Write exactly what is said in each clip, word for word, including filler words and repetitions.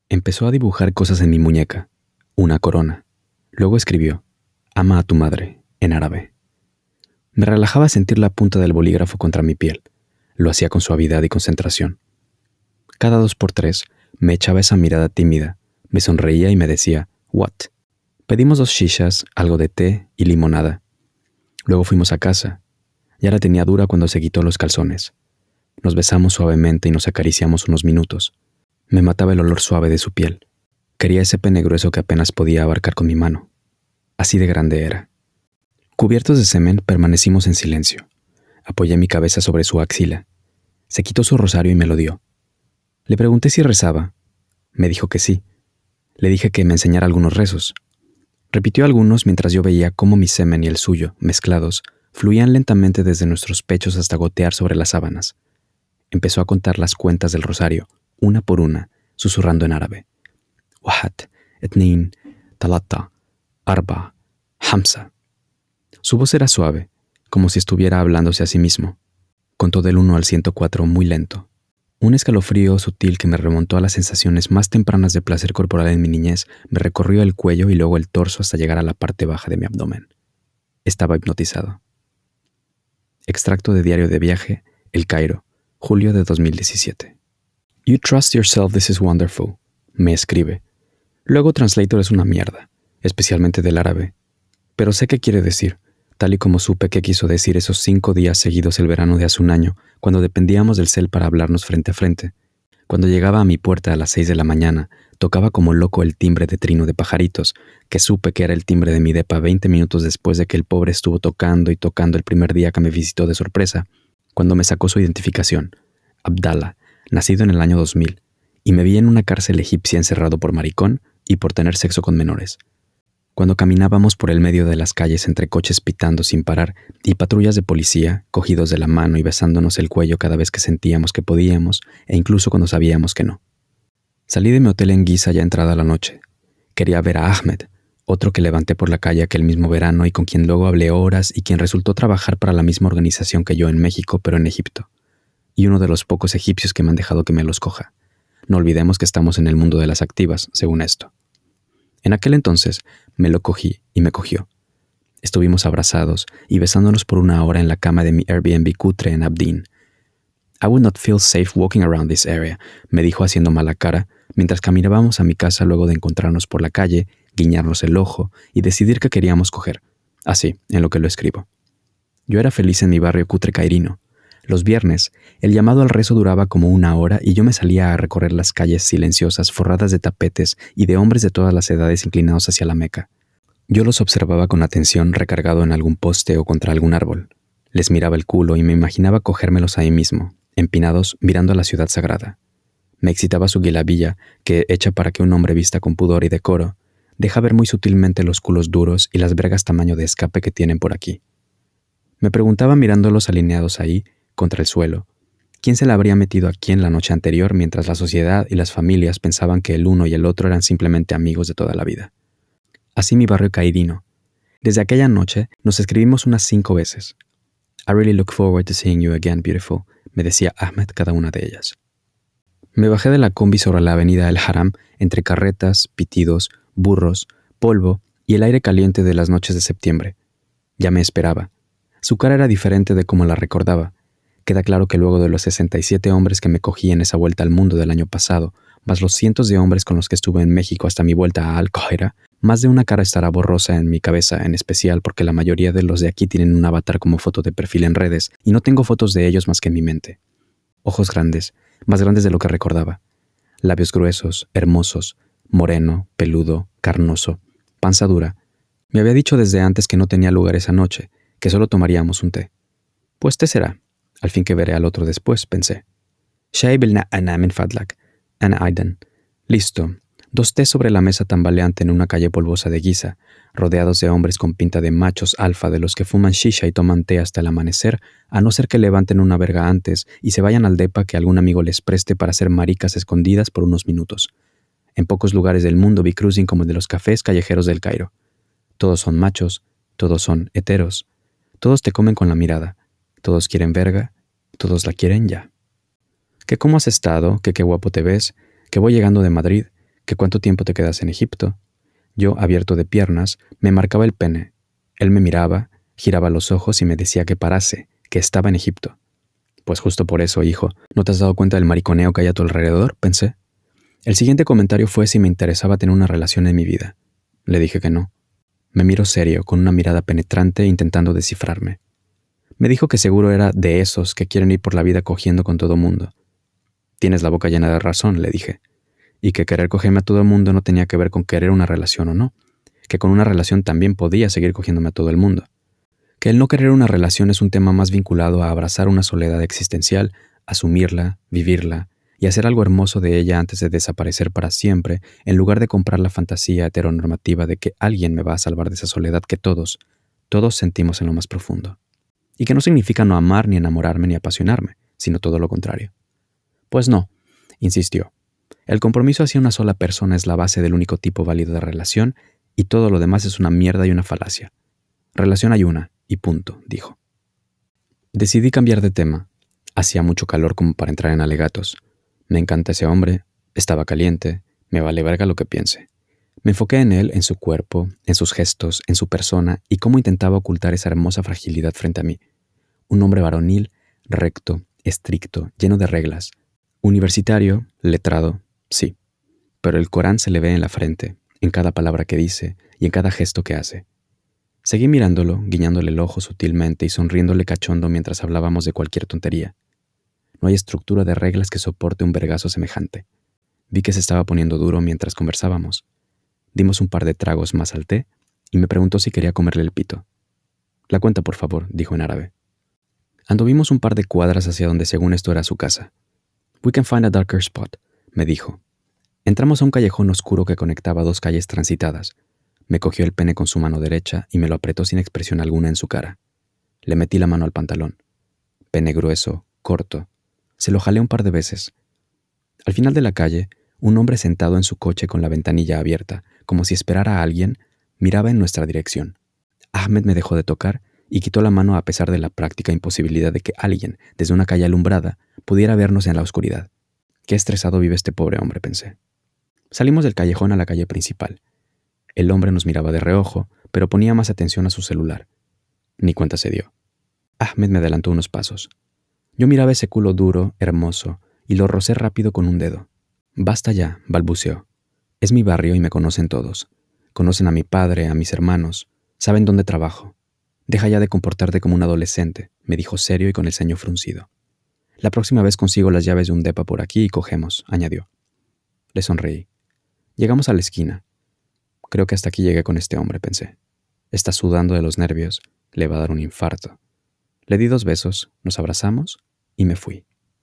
Empezó a dibujar cosas en mi muñeca, una corona. Luego escribió, ama a tu madre, en árabe. Me relajaba sentir la punta del bolígrafo contra mi piel. Lo hacía con suavidad y concentración. Cada dos por tres me echaba esa mirada tímida, me sonreía y me decía, «What?». Pedimos dos shishas, algo de té y limonada. Luego fuimos a casa. Ya la tenía dura cuando se quitó los calzones. Nos besamos suavemente y nos acariciamos unos minutos. Me mataba el olor suave de su piel. Quería ese pene grueso que apenas podía abarcar con mi mano. Así de grande era. Cubiertos de semen, permanecimos en silencio. Apoyé mi cabeza sobre su axila. Se quitó su rosario y me lo dio. Le pregunté si rezaba. Me dijo que sí. Le dije que me enseñara algunos rezos. Repitió algunos mientras yo veía cómo mi semen y el suyo, mezclados, fluían lentamente desde nuestros pechos hasta gotear sobre las sábanas. Empezó a contar las cuentas del rosario, una por una, susurrando en árabe. Wahat, etnin, talata, arba, hamsa. Su voz era suave, como si estuviera hablándose a sí mismo. Contó del uno al ciento cuatro muy lento. Un escalofrío sutil que me remontó a las sensaciones más tempranas de placer corporal en mi niñez me recorrió el cuello y luego el torso hasta llegar a la parte baja de mi abdomen. Estaba hipnotizado. Extracto de diario de viaje, El Cairo, julio de dos mil diecisiete. You trust yourself, this is wonderful, me escribe. Luego Translator es una mierda, especialmente del árabe. Pero sé qué quiere decir, tal y como supe qué quiso decir esos cinco días seguidos el verano de hace un año, cuando dependíamos del cel para hablarnos frente a frente. Cuando llegaba a mi puerta a las seis de la mañana, tocaba como loco el timbre de trino de pajaritos, que supe que era el timbre de mi depa veinte minutos después de que el pobre estuvo tocando y tocando el primer día que me visitó de sorpresa, cuando me sacó su identificación, Abdallah, nacido en el año dos mil, y me vi en una cárcel egipcia encerrado por maricón y por tener sexo con menores. Cuando caminábamos por el medio de las calles entre coches pitando sin parar y patrullas de policía, cogidos de la mano y besándonos el cuello cada vez que sentíamos que podíamos e incluso cuando sabíamos que no. Salí de mi hotel en Giza ya entrada la noche. Quería ver a Ahmed, otro que levanté por la calle aquel mismo verano y con quien luego hablé horas y quien resultó trabajar para la misma organización que yo en México, pero en Egipto. Y uno de los pocos egipcios que me han dejado que me los coja. No olvidemos que estamos en el mundo de las activas, según esto. En aquel entonces me lo cogí y me cogió. Estuvimos abrazados y besándonos por una hora en la cama de mi Airbnb cutre en Abdeen. I would not feel safe walking around this area, me dijo haciendo mala cara, mientras caminábamos a mi casa luego de encontrarnos por la calle, guiñarnos el ojo y decidir que queríamos coger. Así, en lo que lo escribo. Yo era feliz en mi barrio cutre cairino. Los viernes, el llamado al rezo duraba como una hora y yo me salía a recorrer las calles silenciosas forradas de tapetes y de hombres de todas las edades inclinados hacia la Meca. Yo los observaba con atención recargado en algún poste o contra algún árbol. Les miraba el culo y me imaginaba cogérmelos ahí mismo, empinados mirando a la ciudad sagrada. Me excitaba su guilabilla, que, hecha para que un hombre vista con pudor y decoro, deja ver muy sutilmente los culos duros y las vergas tamaño de escape que tienen por aquí. Me preguntaba mirándolos alineados ahí, contra el suelo, ¿quién se la habría metido a quién la noche anterior mientras la sociedad y las familias pensaban que el uno y el otro eran simplemente amigos de toda la vida? Así mi barrio cairino. Desde aquella noche nos escribimos unas cinco veces. I really look forward to seeing you again, beautiful, me decía Ahmed cada una de ellas. Me bajé de la combi sobre la avenida El Haram entre carretas, pitidos, burros, polvo y el aire caliente de las noches de septiembre. Ya me esperaba. Su cara era diferente de como la recordaba. Queda claro que luego de los sesenta y siete hombres que me cogí en esa vuelta al mundo del año pasado, más los cientos de hombres con los que estuve en México hasta mi vuelta a Al-Qaeda, más de una cara estará borrosa en mi cabeza, en especial porque la mayoría de los de aquí tienen un avatar como foto de perfil en redes y no tengo fotos de ellos más que en mi mente. Ojos grandes, más grandes de lo que recordaba. Labios gruesos, hermosos, moreno, peludo, carnoso, panza dura. Me había dicho desde antes que no tenía lugar esa noche, que solo tomaríamos un té. Pues té será. Al fin que veré al otro después, pensé. Shay bilna'ana min fadlak, ana aidan. Listo. Dos tés sobre la mesa tambaleante en una calle polvosa de Giza, rodeados de hombres con pinta de machos alfa de los que fuman shisha y toman té hasta el amanecer, a no ser que levanten una verga antes y se vayan al depa que algún amigo les preste para hacer maricas escondidas por unos minutos. En pocos lugares del mundo vi cruising como el de los cafés callejeros del Cairo. Todos son machos, todos son heteros, todos te comen con la mirada. Todos quieren verga, todos la quieren ya. Que cómo has estado, que qué guapo te ves, que voy llegando de Madrid, ¿Que cuánto tiempo te quedas en Egipto? Yo, abierto de piernas, me marcaba el pene. Él me miraba, giraba los ojos y me decía que parase, que estaba en Egipto. Pues justo por eso, hijo, ¿no te has dado cuenta del mariconeo que hay a tu alrededor?, pensé. El siguiente comentario fue si me interesaba tener una relación en mi vida. Le dije que no. Me miró serio, con una mirada penetrante, intentando descifrarme. Me dijo que seguro era de esos que quieren ir por la vida cogiendo con todo mundo. Tienes la boca llena de razón, le dije. Y que querer cogerme a todo el mundo no tenía que ver con querer una relación o no. Que con una relación también podía seguir cogiéndome a todo el mundo. Que el no querer una relación es un tema más vinculado a abrazar una soledad existencial, asumirla, vivirla, y hacer algo hermoso de ella antes de desaparecer para siempre, en lugar de comprar la fantasía heteronormativa de que alguien me va a salvar de esa soledad que todos, todos sentimos en lo más profundo. Y que no significa no amar, ni enamorarme, ni apasionarme, sino todo lo contrario. Pues no, insistió. El compromiso hacia una sola persona es la base del único tipo válido de relación, y todo lo demás es una mierda y una falacia. Relación hay una, y punto, dijo. Decidí cambiar de tema. Hacía mucho calor como para entrar en alegatos. Me encanta ese hombre, estaba caliente, me vale verga lo que piense. Me enfoqué en él, en su cuerpo, en sus gestos, en su persona y cómo intentaba ocultar esa hermosa fragilidad frente a mí. Un hombre varonil, recto, estricto, lleno de reglas. Universitario, letrado, sí. Pero el Corán se le ve en la frente, en cada palabra que dice y en cada gesto que hace. Seguí mirándolo, guiñándole el ojo sutilmente y sonriéndole cachondo mientras hablábamos de cualquier tontería. No hay estructura de reglas que soporte un vergazo semejante. Vi que se estaba poniendo duro mientras conversábamos. Dimos un par de tragos más al té y me preguntó si quería comerle el pito. La cuenta, por favor, dijo en árabe. Anduvimos un par de cuadras hacia donde según esto era su casa. We can find a darker spot, me dijo. Entramos a un callejón oscuro que conectaba dos calles transitadas. Me cogió el pene con su mano derecha y me lo apretó sin expresión alguna en su cara. Le metí la mano al pantalón. Pene grueso, corto. Se lo jalé un par de veces. Al final de la calle, un hombre sentado en su coche con la ventanilla abierta, como si esperara a alguien, miraba en nuestra dirección. Ahmed me dejó de tocar y quitó la mano a pesar de la práctica imposibilidad de que alguien, desde una calle alumbrada, pudiera vernos en la oscuridad. Qué estresado vive este pobre hombre, pensé. Salimos del callejón a la calle principal. El hombre nos miraba de reojo, pero ponía más atención a su celular. Ni cuenta se dio. Ahmed me adelantó unos pasos. Yo miraba ese culo duro, hermoso, y lo rocé rápido con un dedo. Basta ya, balbuceó. Es mi barrio y me conocen todos. Conocen a mi padre, a mis hermanos. Saben dónde trabajo. Deja ya de comportarte como un adolescente, me dijo serio y con el ceño fruncido. La próxima vez consigo las llaves de un depa por aquí y cogemos, añadió. Le sonreí. Llegamos a la esquina. Creo que hasta aquí llegué con este hombre, pensé. Está sudando de los nervios, le va a dar un infarto. Le di dos besos, nos abrazamos y me fui.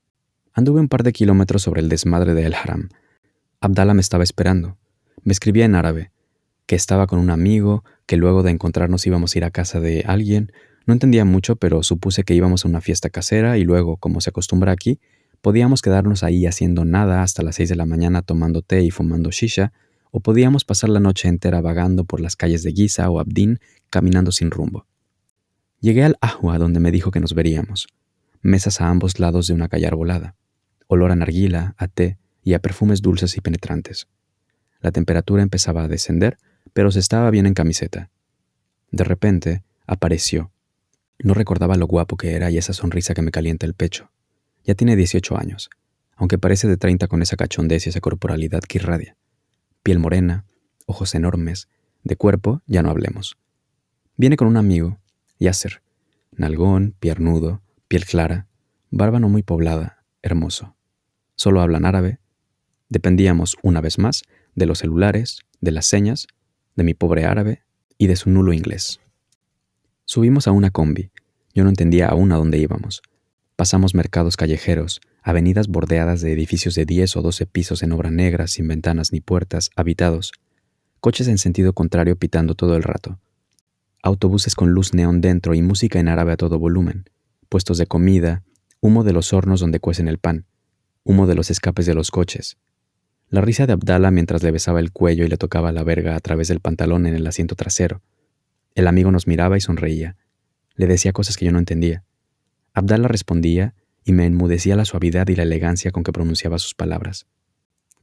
Anduve un par de kilómetros sobre el desmadre de El Haram. Abdallah me estaba esperando. Me escribía en árabe, que estaba con un amigo, que luego de encontrarnos íbamos a ir a casa de alguien. No entendía mucho, pero supuse que íbamos a una fiesta casera y luego, como se acostumbra aquí, podíamos quedarnos ahí haciendo nada hasta las seis de la mañana tomando té y fumando shisha, o podíamos pasar la noche entera vagando por las calles de Giza o Abdín, caminando sin rumbo. Llegué al Ahwa, donde me dijo que nos veríamos. Mesas a ambos lados de una calle arbolada. Olor a narguila, a té y a perfumes dulces y penetrantes. La temperatura empezaba a descender, pero se estaba bien en camiseta. De repente, apareció. No recordaba lo guapo que era y esa sonrisa que me calienta el pecho. Ya tiene dieciocho años, aunque parece de treinta con esa cachondez y esa corporalidad que irradia. Piel morena, ojos enormes, de cuerpo ya no hablemos. Viene con un amigo, Yasser, nalgón, piernudo, piel clara, barba no muy poblada, hermoso. Solo hablan árabe. Dependíamos, una vez más, de los celulares, de las señas, de mi pobre árabe y de su nulo inglés. Subimos a una combi. Yo no entendía aún a dónde íbamos. Pasamos mercados callejeros, avenidas bordeadas de edificios de diez o doce pisos en obra negra, sin ventanas ni puertas, habitados. Coches en sentido contrario pitando todo el rato. Autobuses con luz neón dentro y música en árabe a todo volumen. Puestos de comida, humo de los hornos donde cuecen el pan, humo de los escapes de los coches. La risa de Abdallah mientras le besaba el cuello y le tocaba la verga a través del pantalón en el asiento trasero. El amigo nos miraba y sonreía. Le decía cosas que yo no entendía. Abdallah respondía y me enmudecía la suavidad y la elegancia con que pronunciaba sus palabras.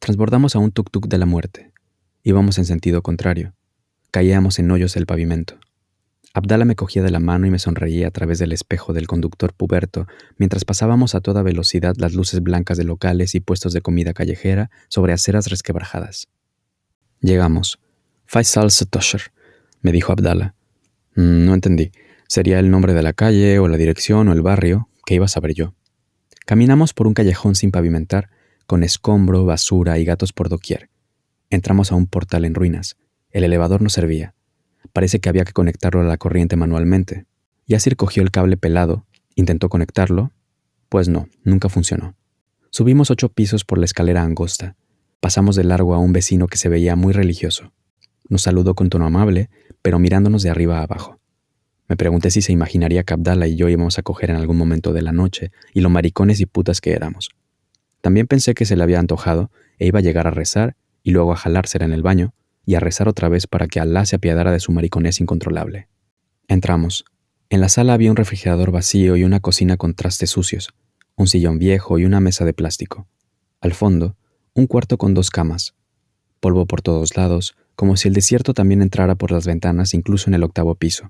Transbordamos a un tuk-tuk de la muerte. Íbamos en sentido contrario. Caíamos en hoyos del pavimento. Abdala me cogía de la mano y me sonreía a través del espejo del conductor puberto mientras pasábamos a toda velocidad las luces blancas de locales y puestos de comida callejera sobre aceras resquebrajadas. Llegamos. Faisal Setosher, me dijo Abdala. Mm, no entendí. ¿Sería el nombre de la calle o la dirección o el barrio? ¿Qué iba a saber yo? Caminamos por un callejón sin pavimentar, con escombro, basura y gatos por doquier. Entramos a un portal en ruinas. El elevador no servía. Parece que había que conectarlo a la corriente manualmente. Yasir cogió el cable pelado, intentó conectarlo. Pues no, nunca funcionó. Subimos ocho pisos por la escalera angosta. Pasamos de largo a un vecino que se veía muy religioso. Nos saludó con tono amable, pero mirándonos de arriba a abajo. Me pregunté si se imaginaría que Abdala y yo íbamos a coger en algún momento de la noche y lo maricones y putas que éramos. También pensé que se le había antojado e iba a llegar a rezar y luego a jalársela en el baño y a rezar otra vez para que Alá se apiadara de su mariconés incontrolable. Entramos. En la sala había un refrigerador vacío y una cocina con trastes sucios, un sillón viejo y una mesa de plástico. Al fondo, un cuarto con dos camas. Polvo por todos lados, como si el desierto también entrara por las ventanas, incluso en el octavo piso.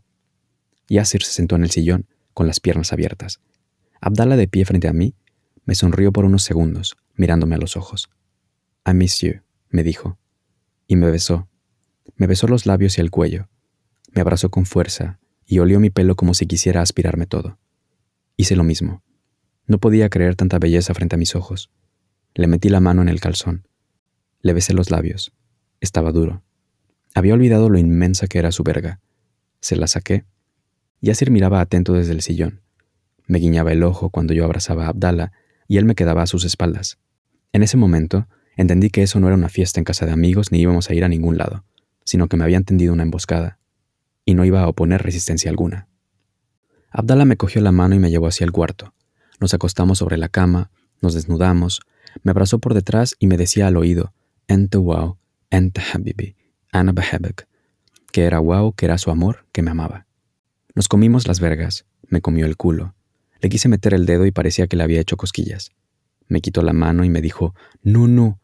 Yasir se sentó en el sillón, con las piernas abiertas. Abdala, de pie frente a mí, me sonrió por unos segundos, mirándome a los ojos. I miss you, me dijo. Y me besó. Me besó los labios y el cuello. Me abrazó con fuerza y olió mi pelo como si quisiera aspirarme todo. Hice lo mismo. No podía creer tanta belleza frente a mis ojos. Le metí la mano en el calzón. Le besé los labios. Estaba duro. Había olvidado lo inmensa que era su verga. Se la saqué. Yasir miraba atento desde el sillón. Me guiñaba el ojo cuando yo abrazaba a Abdala y él me quedaba a sus espaldas. En ese momento, entendí que eso no era una fiesta en casa de amigos ni íbamos a ir a ningún lado, sino que me habían tendido una emboscada, y no iba a oponer resistencia alguna. Abdala me cogió la mano y me llevó hacia el cuarto. Nos acostamos sobre la cama, nos desnudamos, me abrazó por detrás y me decía al oído, Ente wow, ente habibi, ana behebek, que era wow, que era su amor, que me amaba. Nos comimos las vergas, me comió el culo. Le quise meter el dedo y parecía que le había hecho cosquillas. Me quitó la mano y me dijo, no, no.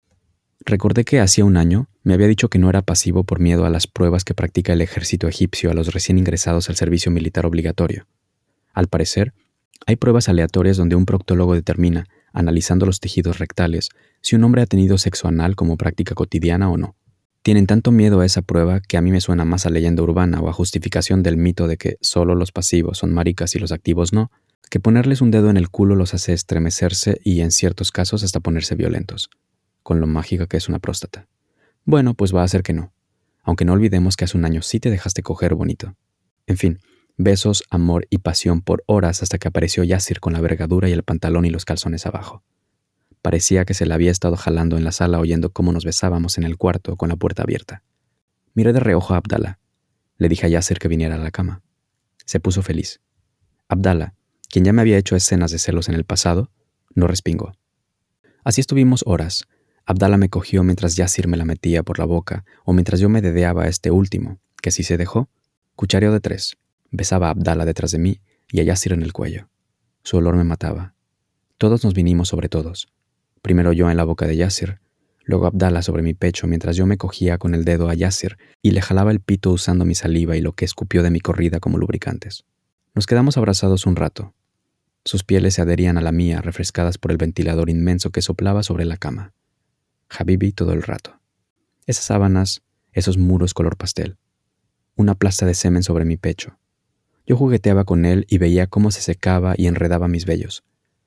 Recordé que hacía un año me había dicho que no era pasivo por miedo a las pruebas que practica el ejército egipcio a los recién ingresados al servicio militar obligatorio. Al parecer, hay pruebas aleatorias donde un proctólogo determina, analizando los tejidos rectales, si un hombre ha tenido sexo anal como práctica cotidiana o no. Tienen tanto miedo a esa prueba que a mí me suena más a leyenda urbana o a justificación del mito de que solo los pasivos son maricas y los activos no, que ponerles un dedo en el culo los hace estremecerse y, en ciertos casos, hasta ponerse violentos, con lo mágica que es una próstata. Bueno, pues va a ser que no, aunque no olvidemos que hace un año sí te dejaste coger bonito. En fin, besos, amor y pasión por horas hasta que apareció Yasir con la vergadura y el pantalón y los calzones abajo. Parecía que se la había estado jalando en la sala oyendo cómo nos besábamos en el cuarto con la puerta abierta. Miré de reojo a Abdala. Le dije a Yasir que viniera a la cama. Se puso feliz. Abdala, quien ya me había hecho escenas de celos en el pasado, no respingó. Así estuvimos horas. Abdala me cogió mientras Yasir me la metía por la boca o mientras yo me dedeaba a este último, que si se dejó, cuchareó de tres. Besaba a Abdala detrás de mí y a Yasir en el cuello. Su olor me mataba. Todos nos vinimos sobre todos. Primero yo en la boca de Yasir, luego Abdala sobre mi pecho mientras yo me cogía con el dedo a Yasir y le jalaba el pito usando mi saliva y lo que escupió de mi corrida como lubricantes. Nos quedamos abrazados un rato. Sus pieles se adherían a la mía, refrescadas por el ventilador inmenso que soplaba sobre la cama. Habibi todo el rato. Esas sábanas, esos muros color pastel. Una plasta de semen sobre mi pecho. Yo jugueteaba con él y veía cómo se secaba y enredaba mis vellos.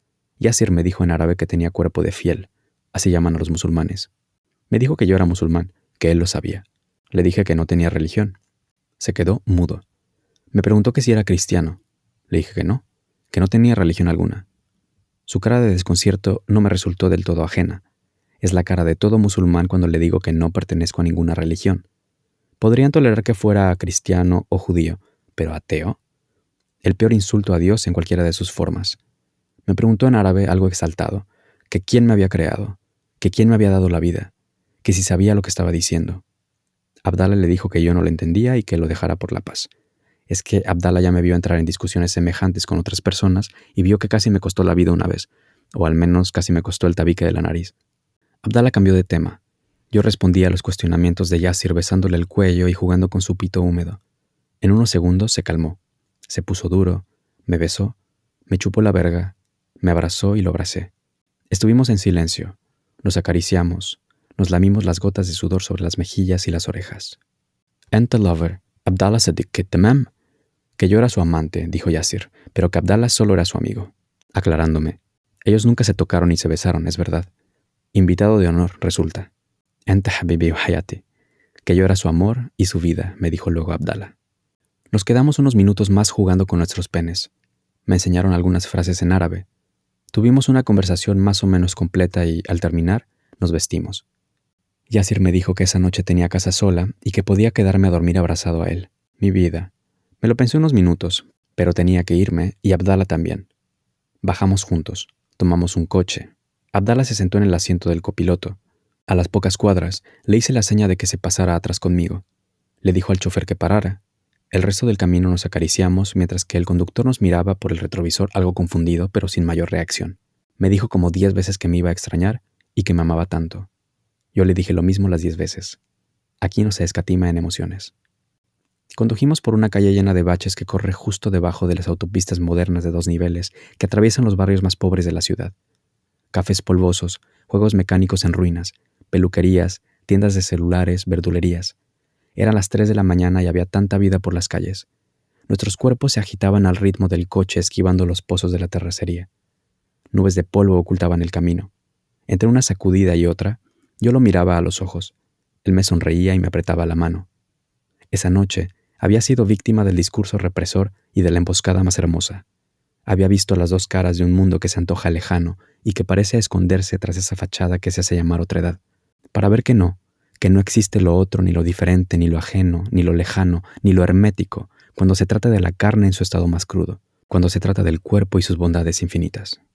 Yasir me dijo en árabe que tenía cuerpo de fiel, así llaman a los musulmanes. Me dijo que yo era musulmán, que él lo sabía. Le dije que no tenía religión. Se quedó mudo. Me preguntó que si era cristiano. Le dije que no, que no tenía religión alguna. Su cara de desconcierto no me resultó del todo ajena. Es la cara de todo musulmán cuando le digo que no pertenezco a ninguna religión. Podrían tolerar que fuera cristiano o judío, pero ateo. El peor insulto a Dios en cualquiera de sus formas. Me preguntó en árabe algo exaltado, que quién me había creado, que quién me había dado la vida, que si sabía lo que estaba diciendo. Abdala le dijo que yo no lo entendía y que lo dejara por la paz. Es que Abdala ya me vio entrar en discusiones semejantes con otras personas y vio que casi me costó la vida una vez, o al menos casi me costó el tabique de la nariz. Abdallah cambió de tema. Yo respondía a los cuestionamientos de Yasir besándole el cuello y jugando con su pito húmedo. En unos segundos se calmó. Se puso duro, me besó, me chupó la verga, me abrazó y lo abracé. Estuvimos en silencio, nos acariciamos, nos lamimos las gotas de sudor sobre las mejillas y las orejas. Anta lover, Abdallah Sadiq tamam. Que yo era su amante, dijo Yasir, pero que Abdallah solo era su amigo. Aclarándome. Ellos nunca se tocaron ni se besaron, es verdad. Invitado de honor, resulta. Anta habibi wa hayati. Que yo era su amor y su vida, me dijo luego Abdallah. Nos quedamos unos minutos más jugando con nuestros penes. Me enseñaron algunas frases en árabe. Tuvimos una conversación más o menos completa y, al terminar, nos vestimos. Yasir me dijo que esa noche tenía casa sola y que podía quedarme a dormir abrazado a él. Mi vida. Me lo pensé unos minutos, pero tenía que irme y Abdallah también. Bajamos juntos. Tomamos un coche. Abdallah se sentó en el asiento del copiloto. A las pocas cuadras, le hice la seña de que se pasara atrás conmigo. Le dijo al chofer que parara. El resto del camino nos acariciamos mientras que el conductor nos miraba por el retrovisor algo confundido, pero sin mayor reacción. Me dijo como diez veces que me iba a extrañar y que me amaba tanto. Yo le dije lo mismo las diez veces. Aquí no se escatima en emociones. Condujimos por una calle llena de baches que corre justo debajo de las autopistas modernas de dos niveles que atraviesan los barrios más pobres de la ciudad. Cafés polvosos, juegos mecánicos en ruinas, peluquerías, tiendas de celulares, verdulerías. Eran las tres de la mañana y había tanta vida por las calles. Nuestros cuerpos se agitaban al ritmo del coche esquivando los pozos de la terracería. Nubes de polvo ocultaban el camino. Entre una sacudida y otra, yo lo miraba a los ojos. Él me sonreía y me apretaba la mano. Esa noche había sido víctima del discurso represor y de la emboscada más hermosa. Había visto las dos caras de un mundo que se antoja lejano y que parece esconderse tras esa fachada que se hace llamar otredad, para ver que no, que no existe lo otro, ni lo diferente, ni lo ajeno, ni lo lejano, ni lo hermético, cuando se trata de la carne en su estado más crudo, cuando se trata del cuerpo y sus bondades infinitas.